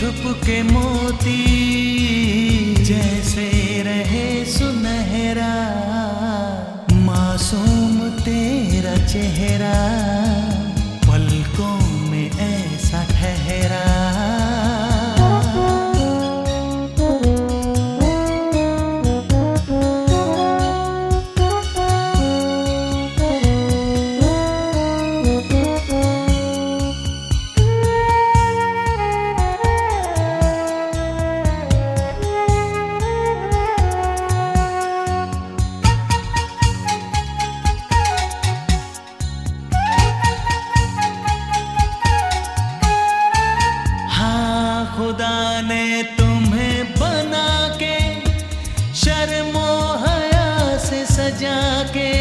छुप के मोती जैसे रहे सुनहरा, मासूम तेरा चेहरा पलकों में ऐसा ठहरा। खुदा ने तुम्हें बना के शर्मो हया से सजा के,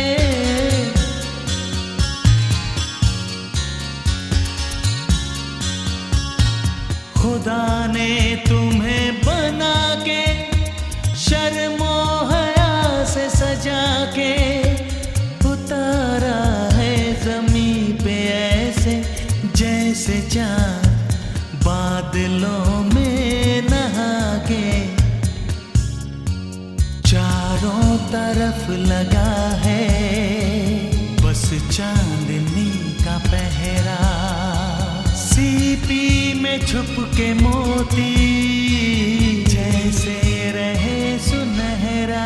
खुदा ने तुम्हें बना के शर्मो हया से सजा के, उतारा है ज़मीं पे ऐसे जैसे चाँद बादलों में नहा के। चारों तरफ लगा है बस चांदनी का पहरा, सीपी में छुप के मोती जैसे रहे सुनहरा,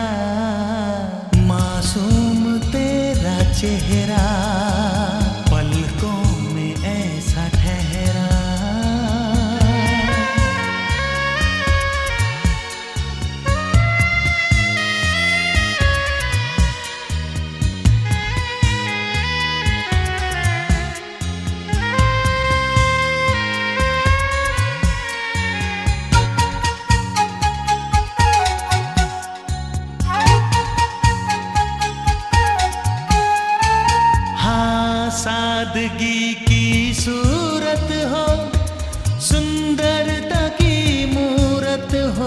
मासूम तेरा चेहरा पलकों में ऐसा ठहरा। सादगी की सूरत हो, सुंदरता की मूरत हो,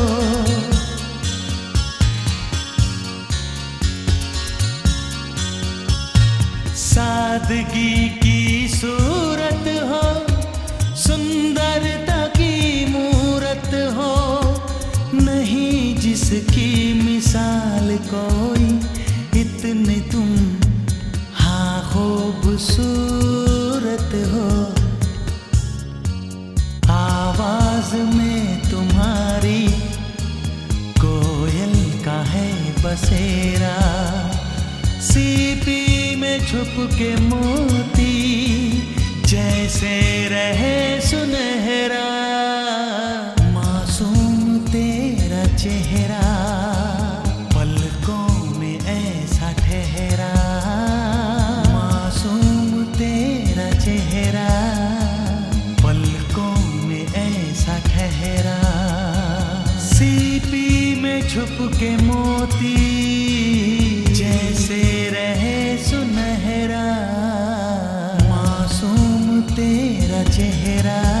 सादगी की सूरत हो, सुंदरता की मूरत हो, नहीं जिसकी मिसाल कोई, इतने तुम खूबसूरत हो। आवाज में तुम्हारी कोयल का है बसेरा, सीपी में छुप के मोती जैसे रहे सुनहरा, मासूम तेरा चेहरा पलकों में ऐसा ठहरा, तेरा चेहरा पलकों में ऐसा ठहरा, सीपी में छुप के मोती जैसे रहे सुनहरा, मासूम तेरा चेहरा।